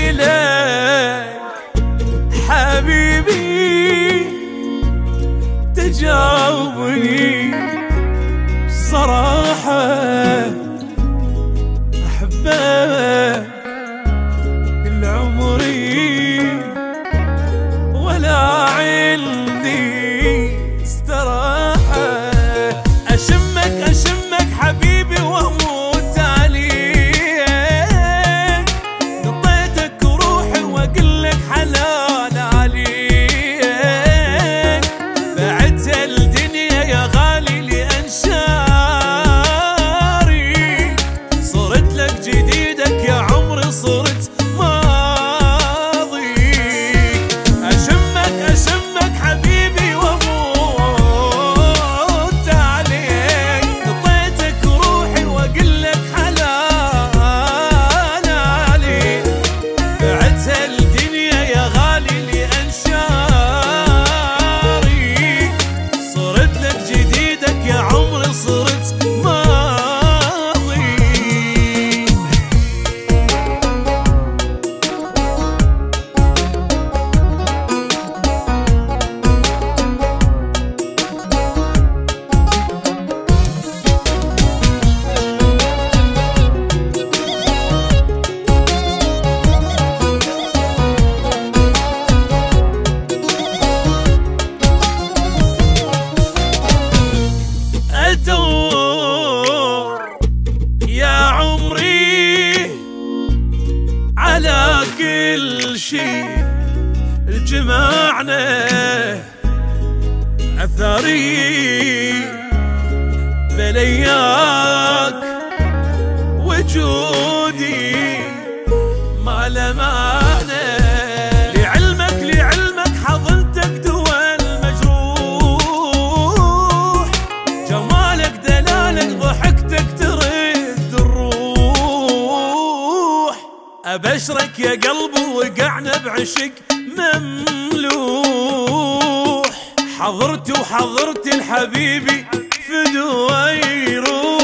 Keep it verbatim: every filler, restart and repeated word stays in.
لك حبيبي تجاوبني صراحة، أحبك كل عمري ولا عندي استراحة. أشمك أشمك حبيبي وأموت عليك، نطيتك روحي وأقلك حلال عليك، بعدت الدنيا يا غالي لأنشاري، صرت لك جديدك يا عمري صرت ماضي. أشمك أشمك حبيبي وأموت عليك، نطيتك روحي وأقلك حلال عليك، بعدت الدنيا يا غالي لأنشاري، صرت لك جديدك يا عمري صرت ماضي. أدور يا عمري على كل شي جمعنا، أثري بلياك وجودي ما لمعنى، لعلمك لعلمك حضنتك دول مجروح، جمالك دلالك ضحكتك ترد الروح، أبشرك يا قلبي وقعنا بعشق مملوح، حضرت وحضرت الحبيبي فدوى يروح.